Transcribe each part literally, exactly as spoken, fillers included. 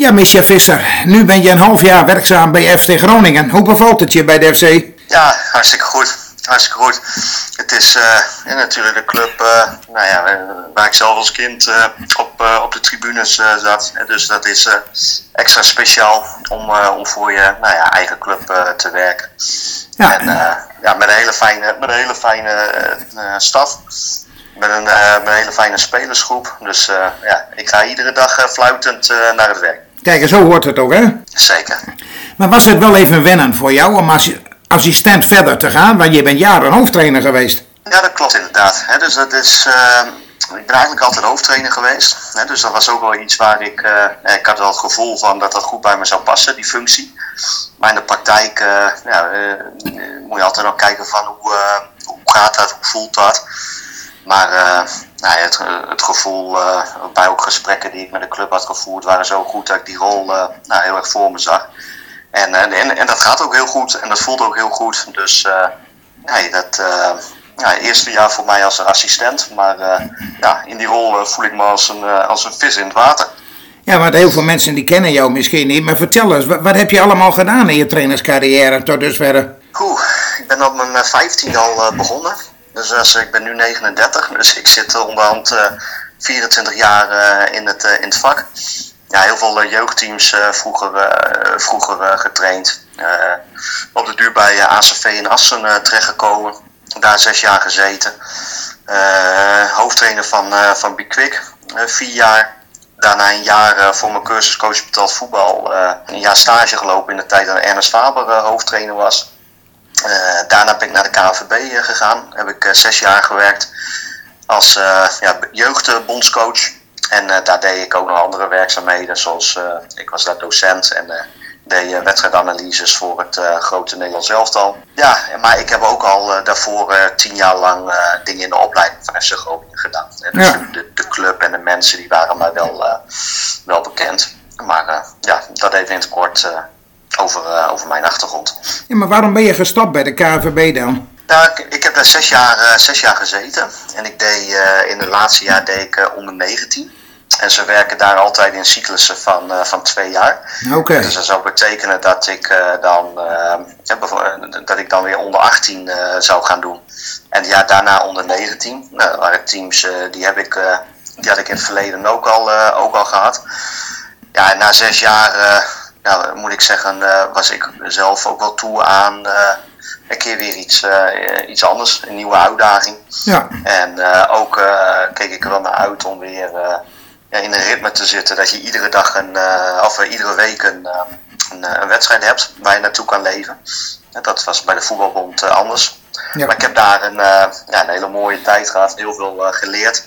Ja, Micha Visser, nu ben je een half jaar werkzaam bij F C Groningen. Hoe bevalt het je bij de F C? Ja, hartstikke goed. Hartstikke goed. Het is uh, ja, natuurlijk de club uh, nou ja, waar ik zelf als kind uh, op, uh, op de tribunes uh, zat. Dus dat is uh, extra speciaal om, uh, om voor je nou ja, eigen club uh, te werken. Ja. En uh, ja, met een hele fijne, met een hele fijne uh, staf. Met een, uh, met een hele fijne spelersgroep. Dus uh, ja, ik ga iedere dag uh, fluitend uh, naar het werk. Kijk, en zo hoort het ook, hè? Zeker. Maar was het wel even wennen voor jou om als assistent verder te gaan? Want je bent jaren hoofdtrainer geweest. Ja, dat klopt inderdaad. He, dus dat is, uh, ik ben eigenlijk altijd hoofdtrainer geweest. He, dus dat was ook wel iets waar ik... Uh, ik had wel het gevoel van dat dat goed bij me zou passen, die functie. Maar in de praktijk uh, ja, uh, moet je altijd nog kijken van hoe, uh, hoe gaat dat, hoe voelt dat. Maar uh, nou ja, het, het gevoel, uh, bij ook gesprekken die ik met de club had gevoerd, waren zo goed dat ik die rol uh, nou, heel erg voor me zag. En, en, en dat gaat ook heel goed en dat voelt ook heel goed. Dus uh, nee, dat uh, ja, het eerste jaar voor mij als assistent. Maar uh, ja, in die rol uh, voel ik me als een, uh, als een vis in het water. Ja, want heel veel mensen die kennen jou misschien niet. Maar vertel eens, wat, wat heb je allemaal gedaan in je trainerscarrière tot dusver? Oeh, ik ben op mijn vijftien al uh, begonnen. Dus uh, ik ben nu negenendertig. Dus ik zit uh, onderhand uh, vierentwintig jaar uh, in, het, uh, in het vak. Ja, heel veel uh, jeugdteams uh, vroeger, uh, vroeger uh, getraind. Uh, op de duur bij uh, A C V in Assen uh, terechtgekomen. Daar zes jaar gezeten. Uh, hoofdtrainer van, uh, van Bikwik, uh, vier jaar. Daarna een jaar uh, voor mijn cursus coach betaald voetbal. Uh, een jaar stage gelopen in de tijd dat Ernest Faber uh, hoofdtrainer was. Uh, daarna ben ik naar de K N V B uh, gegaan. Heb ik uh, zes jaar gewerkt als uh, ja, jeugdbondscoach. En uh, daar deed ik ook nog andere werkzaamheden, zoals uh, ik was daar docent en uh, deed uh, wedstrijdanalyses voor het uh, grote Nederlands elftal. Ja, maar ik heb ook al uh, daarvoor uh, tien jaar lang uh, dingen in de opleiding van F C Groningen gedaan. Uh, dus ja. de, de club en de mensen die waren mij wel, uh, wel bekend. Maar uh, ja, dat even in het kort uh, over, uh, over mijn achtergrond. Ja, maar waarom ben je gestapt bij de K N V B dan? Nou, ik, ik heb daar zes jaar, uh, zes jaar gezeten. En ik deed uh, in het laatste jaar deed ik uh, onder negentien. En ze werken daar altijd in cyclussen van, uh, van twee jaar. Oké. Okay. Dus dat zou betekenen dat ik, uh, dan, uh, dat ik dan weer onder achttien uh, zou gaan doen. En ja, daarna onder negentien. Nou, dat waren teams, uh, die, heb ik, uh, die had ik in het verleden ook al, uh, ook al gehad. Ja, en na zes jaar, uh, ja, moet ik zeggen, uh, was ik zelf ook wel toe aan... Uh, een keer weer iets, uh, iets anders, een nieuwe uitdaging. Ja. En uh, ook uh, keek ik er wel naar uit om weer uh, ja, in een ritme te zitten. Dat je iedere dag een, uh, of uh, iedere week een, uh, een, een wedstrijd hebt waar je naartoe kan leven. En dat was bij de voetbalbond uh, anders. Ja. Maar ik heb daar een, uh, ja, een hele mooie tijd gehad, heel veel uh, geleerd.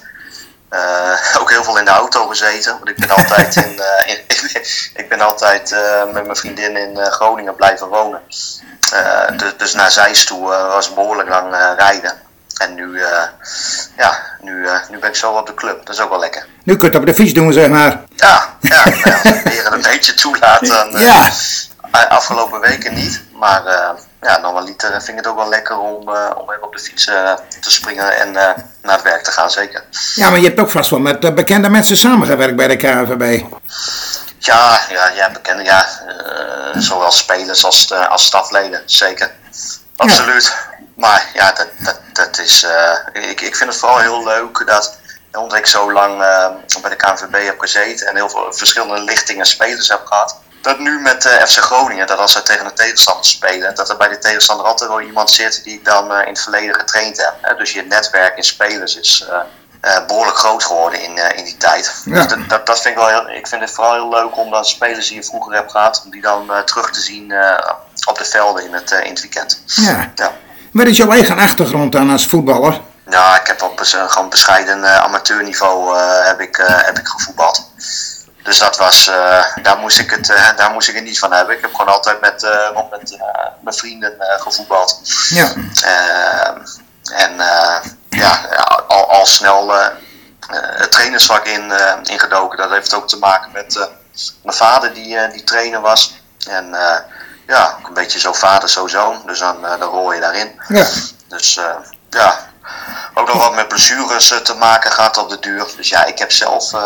Uh, ook heel veel in de auto gezeten, want ik ben altijd, in, uh, in, ik ben altijd uh, met mijn vriendin in uh, Groningen blijven wonen. Uh, dus, dus naar Zeist toe uh, was behoorlijk lang uh, rijden. En nu, uh, ja, nu, uh, nu ben ik zo op de club. Dat is ook wel lekker. Nu kun je het op de fiets doen, zeg maar. Ja, ja, nou ja, als het weer een beetje toelaat, dan uh, ja. afgelopen weken niet. Maar uh, ja, normaliter vind ik het ook wel lekker om, uh, om even op de fiets uh, te springen en uh, naar het werk te gaan, zeker. Ja, maar je hebt ook vast wel met uh, bekende mensen samengewerkt bij de K N V B. Ja, ja, ja, bekende, ja. Uh, zowel spelers als, uh, als stafleden, zeker. Absoluut. Ja. Maar ja, dat, dat, dat is, uh, ik, ik vind het vooral heel leuk dat, omdat ik zo lang uh, bij de K N V B heb gezeten en heel veel verschillende lichtingen spelers heb gehad, dat nu met uh, F C Groningen, dat als zij tegen een tegenstander spelen, dat er bij de tegenstander altijd wel iemand zit die ik dan uh, in het verleden getraind heb. Hè? Dus je netwerk in spelers is... Uh, Uh, behoorlijk groot geworden in, uh, in die tijd. Ja. Dus dat, dat, dat vind ik wel heel, ik vind het vooral heel leuk om dan spelers die je vroeger hebt gehad, om die dan uh, terug te zien uh, op de velden in het, uh, in het weekend. Ja. Ja. Wat is jouw eigen achtergrond dan als voetballer? Ja, ik heb op bes- gewoon bescheiden uh, amateurniveau uh, heb, ik, uh, heb ik gevoetbald. Dus dat was, uh, daar, moest ik het, uh, daar moest ik het niet van hebben. Ik heb gewoon altijd met, uh, met uh, mijn vrienden uh, gevoetbald. Ja. Uh, en uh, ja, al, al snel uh, het trainersvak in, uh, ingedoken. Dat heeft ook te maken met uh, mijn vader die, uh, die trainer was. En uh, ja, ook een beetje zo vader, zo zoon. Dus dan, uh, dan rol je daarin. Ja. Dus uh, ja, ook nog wat met blessures uh, te maken gehad op de duur. Dus ja, ik heb zelf uh,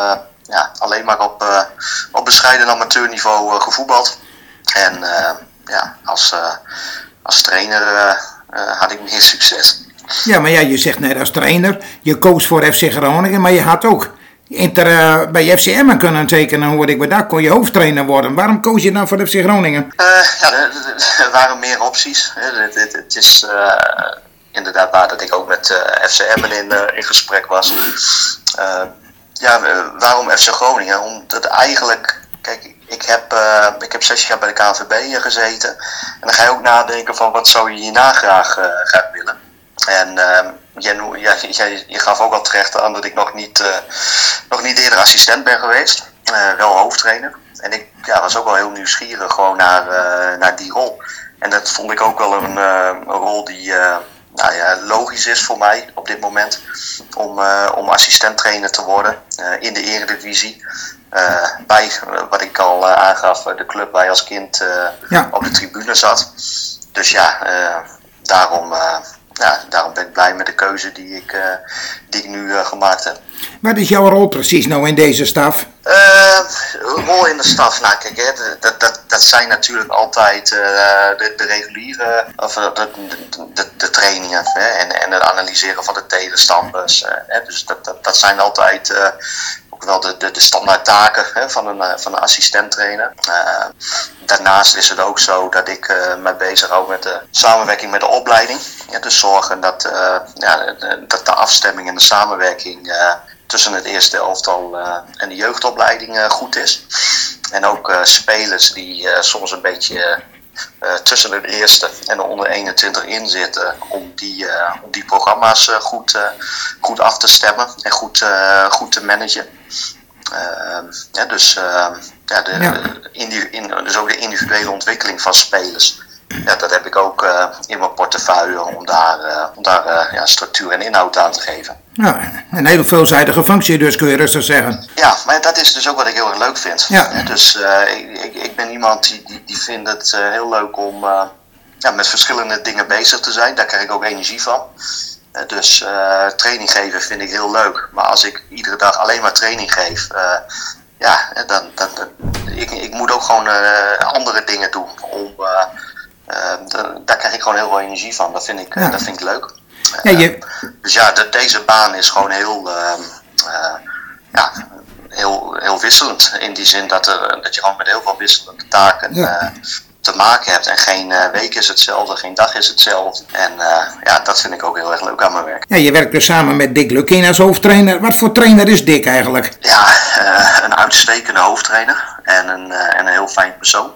ja, alleen maar op, uh, op bescheiden amateurniveau uh, gevoetbald. En uh, ja, als, uh, als trainer uh, uh, had ik meer succes. Ja, maar ja, je zegt net als trainer, je koos voor F C Groningen, maar je had ook inter, uh, bij F C Emmen kunnen tekenen, hoorde ik, maar daar kon je hoofdtrainer worden. Waarom koos je dan voor F C Groningen? Uh, ja, er, er waren meer opties. Het, het, het is uh, inderdaad waar dat ik ook met uh, F C Emmen in, uh, in gesprek was. Uh, ja, uh, waarom F C Groningen? Omdat eigenlijk, kijk, ik heb, uh, ik heb zes jaar bij de K N V B gezeten. En dan ga je ook nadenken van wat zou je hierna graag, uh, graag willen. En uh, jij, ja, jij, je gaf ook al terecht aan dat ik nog niet, uh, nog niet eerder assistent ben geweest. Uh, wel hoofdtrainer. En ik ja, was ook wel heel nieuwsgierig gewoon naar, uh, naar die rol. En dat vond ik ook wel een, uh, een rol die uh, nou ja, logisch is voor mij op dit moment. Om, uh, om assistent trainer te worden uh, in de Eredivisie. Uh, bij, uh, wat ik al uh, aangaf, uh, de club waar je als kind uh, ja. op de tribune zat. Dus ja, uh, daarom... Uh, Ja, daarom ben ik blij met de keuze die ik, uh, die ik nu uh, gemaakt heb. Wat is jouw rol precies nou in deze staf? Uh, rol in de staf, nou kijk, hè, dat, dat, dat zijn natuurlijk altijd uh, de, de reguliere, of de, de, de, de trainingen hè, en, en het analyseren van de tegenstanders. Uh, hè, dus dat, dat, dat zijn altijd uh, ook wel de, de, de standaard taken hè, van een, van een assistent trainer. Uh, daarnaast is het ook zo dat ik uh, me bezig hou met de samenwerking met de opleiding. Ja, dus zorgen dat, uh, ja, dat de afstemming en de samenwerking uh, tussen het eerste elftal uh, en de jeugdopleiding uh, goed is. En ook uh, spelers die uh, soms een beetje uh, tussen het eerste en de onder eenentwintig in zitten, om die, uh, om die programma's uh, goed, uh, goed af te stemmen en goed, uh, goed te managen. Uh, ja, dus, uh, ja, de, ja. In, in, dus ook de individuele ontwikkeling van spelers. Ja, dat heb ik ook uh, in mijn portefeuille om daar, uh, om daar uh, ja, structuur en inhoud aan te geven. Ja, een hele veelzijdige functie dus, kun je rustig zeggen. Ja, maar dat is dus ook wat ik heel erg leuk vind. Ja. Ja, dus uh, ik, ik, ik ben iemand die, die, die vindt het uh, heel leuk om uh, ja, met verschillende dingen bezig te zijn. Daar krijg ik ook energie van. Uh, dus uh, training geven vind ik heel leuk. Maar als ik iedere dag alleen maar training geef... Uh, ja, dan, dan, dan, ik, ik moet ook gewoon uh, andere dingen doen om... Uh, Uh, de, daar krijg ik gewoon heel veel energie van. Dat vind ik, uh, ja. dat vind ik leuk. Uh, ja, je... Dus ja, de, deze baan is gewoon heel, uh, uh, ja, heel, heel wisselend. In die zin dat, er, dat je gewoon met heel veel wisselende taken ja. uh, te maken hebt. En geen uh, week is hetzelfde, geen dag is hetzelfde. En uh, ja, dat vind ik ook heel erg leuk aan mijn werk. Ja, je werkt dus samen met Dick Lukien als hoofdtrainer. Wat voor trainer is Dick eigenlijk? Ja, uh, een uitstekende hoofdtrainer. En een, uh, en een heel fijn persoon.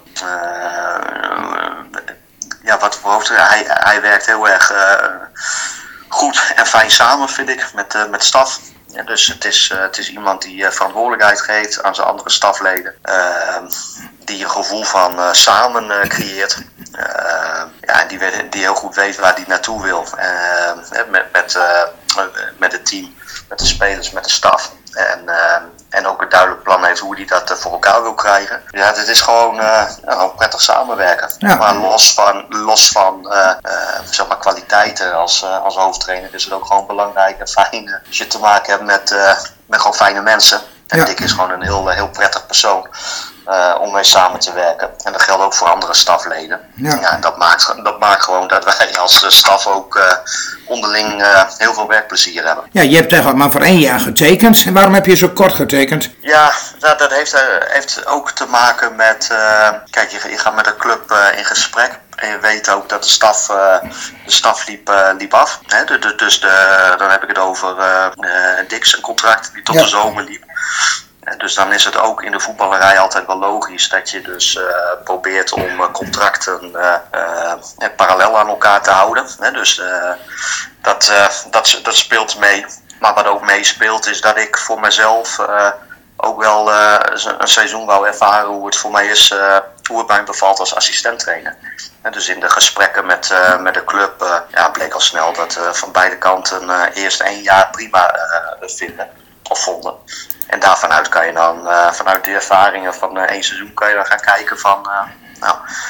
Uh, Ja, wat voor hoofdtrainer. Hij, hij werkt heel erg uh, goed en fijn samen, vind ik, met, uh, met staf. Ja, dus het is, uh, het is iemand die uh, verantwoordelijkheid geeft aan zijn andere stafleden. Uh, die een gevoel van uh, samen uh, creëert. Uh, ja, die, die heel goed weet waar hij naartoe wil. Uh, met, met, uh, met het team, met de spelers, met de staf. En, uh, en ook een duidelijk plan heeft hoe hij dat uh, voor elkaar wil krijgen. Ja, het is gewoon, uh, gewoon prettig samenwerken. Ja. Maar los van, los van uh, uh, zeg maar kwaliteiten als, uh, als hoofdtrainer is het ook gewoon belangrijk en fijn uh, als je te maken hebt met, uh, met gewoon fijne mensen. En ja. Dick is gewoon een heel, heel prettig persoon. Uh, om mee samen te werken. En dat geldt ook voor andere stafleden. Ja. Ja, en dat maakt, dat maakt gewoon dat wij als staf ook uh, onderling uh, heel veel werkplezier hebben. Ja, je hebt eigenlijk maar voor één jaar getekend. En waarom heb je zo kort getekend? Ja, dat, dat heeft, uh, heeft ook te maken met... Uh, kijk, je, je gaat met een club uh, in gesprek. En je weet ook dat de staf, uh, de staf liep, uh, liep af. Hè? De, de, dus de, dan heb ik het over uh, uh, Dick's contract die tot ja. de zomer liep. Dus dan is het ook in de voetballerij altijd wel logisch dat je dus uh, probeert om uh, contracten uh, uh, parallel aan elkaar te houden. Hè? Dus uh, dat, uh, dat, dat speelt mee. Maar wat ook meespeelt is dat ik voor mezelf uh, ook wel uh, een seizoen wou ervaren hoe het voor mij is, uh, hoe het mij bevalt als assistent trainer. En dus in de gesprekken met, uh, met de club uh, ja, bleek al snel dat uh, van beide kanten uh, eerst één jaar prima uh, vinden of vonden. En daarvanuit kan je dan, uh, vanuit de ervaringen van uh, één seizoen, kan je dan gaan kijken van, uh, nou,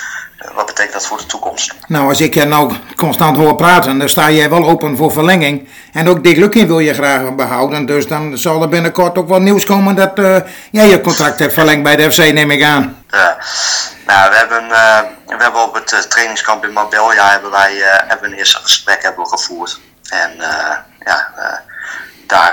wat betekent dat voor de toekomst? Nou, als ik je nou constant hoor praten, dan sta jij wel open voor verlenging. En ook Dick Lukien wil je graag behouden. Dus dan zal er binnenkort ook wel nieuws komen dat uh, jij je contract hebt verlengd bij de F C, neem ik aan. Ja. Nou, we hebben, uh, we hebben op het uh, trainingskamp in Marbella hebben wij uh, hebben een eerste gesprek hebben we gevoerd. En uh, ja, uh, daar,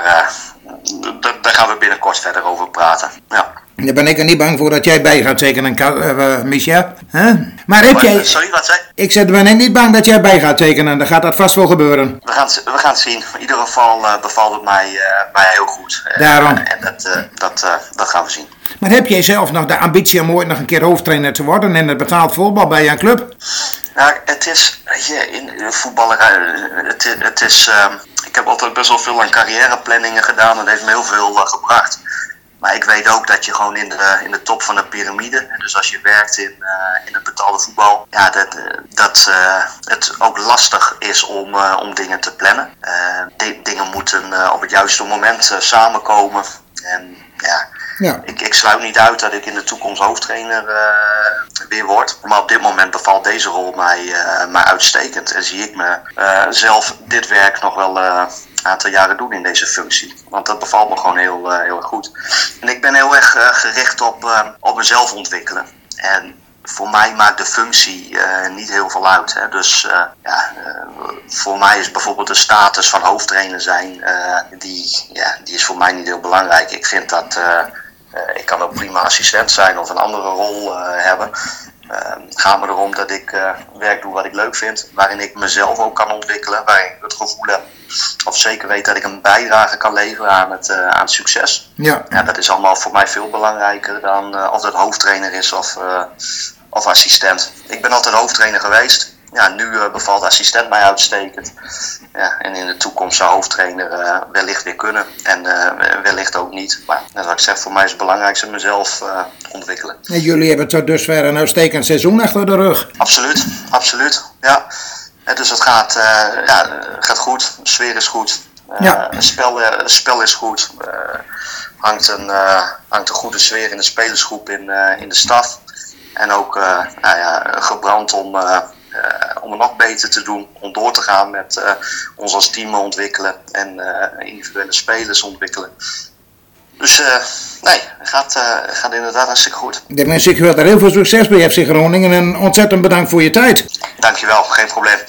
uh, d- daar gaan we binnenkort verder over praten. Ja. Daar ben ik er niet bang voor dat jij bij gaat tekenen, uh, Michel. Huh? Maar heb jij... Sorry, wat zei je? Ik zeg, ben ik niet bang dat jij bij gaat tekenen. Dan gaat dat vast wel gebeuren. We gaan, we gaan het zien. In ieder geval uh, bevalt het mij, uh, mij heel goed. Daarom. Uh, en dat, uh, dat, uh, dat gaan we zien. Maar heb jij zelf nog de ambitie om ooit nog een keer hoofdtrainer te worden in het betaald voetbal bij jouw club? Nou, het is, je, in voetballen, het, het is, uh, ik heb altijd best wel veel aan carrièreplanningen gedaan en dat heeft me heel veel uh, gebracht. Maar ik weet ook dat je gewoon in de, in de top van de piramide, dus als je werkt in, uh, in het betaalde voetbal, ja, dat, uh, dat uh, het ook lastig is om, uh, om dingen te plannen. Uh, d- dingen moeten uh, op het juiste moment uh, samenkomen. En ja, ja. Ik, ik sluit niet uit dat ik in de toekomst hoofdtrainer uh, weer word. Maar op dit moment bevalt deze rol mij, uh, mij uitstekend. En zie ik me uh, zelf dit werk nog wel uh, een aantal jaren doen in deze functie. Want dat bevalt me gewoon heel, uh, heel erg goed. En ik ben heel erg uh, gericht op, uh, op mezelf ontwikkelen. En voor mij maakt de functie uh, niet heel veel uit. Hè. Dus uh, ja, uh, voor mij is bijvoorbeeld de status van hoofdtrainer zijn, uh, die, ja, die is voor mij niet heel belangrijk. Ik vind dat, uh, uh, ik kan ook prima assistent zijn of een andere rol uh, hebben. Uh, het gaat me erom dat ik uh, werk doe wat ik leuk vind, waarin ik mezelf ook kan ontwikkelen, waarin ik het gevoel heb, of zeker weet dat ik een bijdrage kan leveren aan het, uh, aan het succes. Ja. Ja, dat is allemaal voor mij veel belangrijker dan uh, of dat hoofdtrainer is of, uh, of assistent. Ik ben altijd hoofdtrainer geweest. Ja, nu uh, bevalt assistent mij uitstekend. Ja, en in de toekomst zou hoofdtrainer uh, wellicht weer kunnen. En uh, wellicht ook niet. Maar net wat ik zeg, voor mij is het belangrijkste mezelf uh, ontwikkelen. En jullie hebben tot dusver een uitstekend seizoen achter de rug. Absoluut, absoluut. Ja. En dus het gaat, uh, ja, gaat goed. De sfeer is goed. Uh, Ja. Het spel, uh, het spel is goed. Uh, hangt, een, uh, hangt een goede sfeer in de spelersgroep in, uh, in de staf. En ook uh, nou ja, gebrand om, uh, uh, om het nog beter te doen. Om door te gaan met uh, ons als team ontwikkelen. En uh, individuele spelers ontwikkelen. Dus uh, nee, het gaat, uh, gaat inderdaad hartstikke goed. De mensen, ik wil er heel veel succes bij F C Groningen en ontzettend bedankt voor je tijd. Dankjewel, geen probleem.